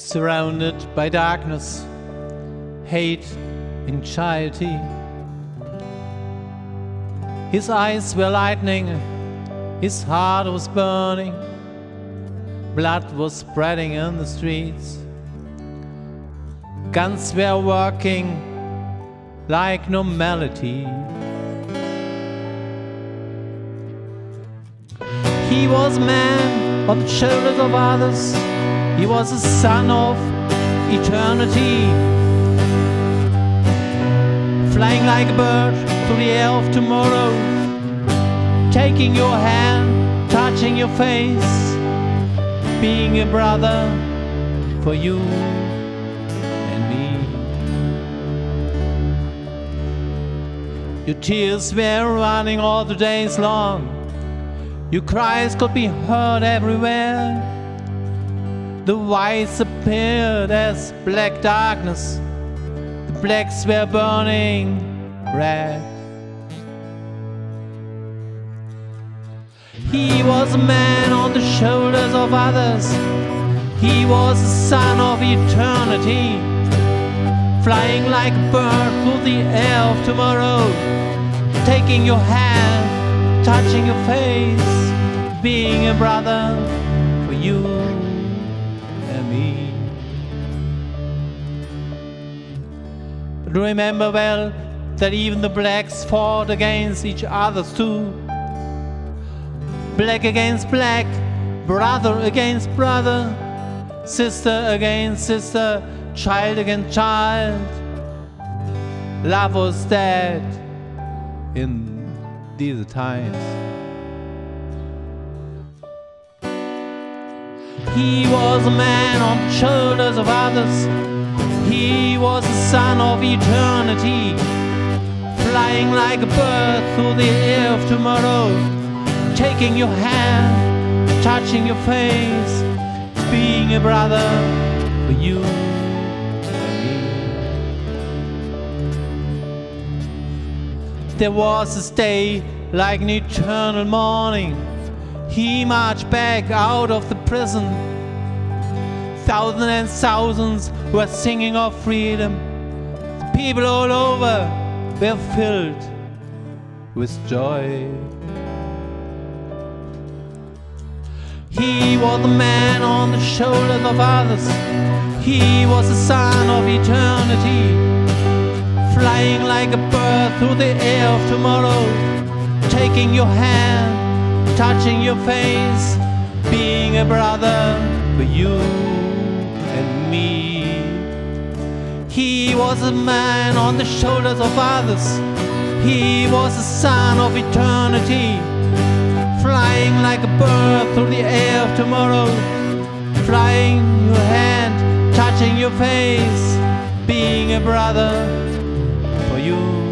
surrounded by darkness, hate, anxiety. His eyes were lightning, his heart was burning, blood was spreading in the streets. Guns were working like normality. He was man on the shoulders of others. He was a son of eternity, flying like a bird through the air of tomorrow, taking your hand, touching your face, being a brother for you and me. Your tears were running all the days long. Your cries could be heard everywhere. The whites appeared as black darkness. The blacks were burning red. He was a man on the shoulders of others. He was the son of eternity, flying like a bird through the air of tomorrow, taking your hand, touching your face, being a brother for you and me. But remember well that even the blacks fought against each other too. Black against black, brother against brother, sister against sister, child against child. Love was dead in these times. He was a man on the shoulders of others. He was the son of eternity, flying like a bird through the air of tomorrow, taking your hand, touching your face, being a brother for you and me. There was this day like an eternal morning. He marched back out of the prison. Thousands and thousands were singing of freedom. The people all over were filled with joy. He was the man on the shoulders of others. He was the son of eternity, flying like a bird through the air of tomorrow, taking your hand, touching your face, being a brother for you and me. He was a man on the shoulders of others. He was the son of eternity, flying like a bird through the air of tomorrow, flying your hand, touching your face, being a brother for you.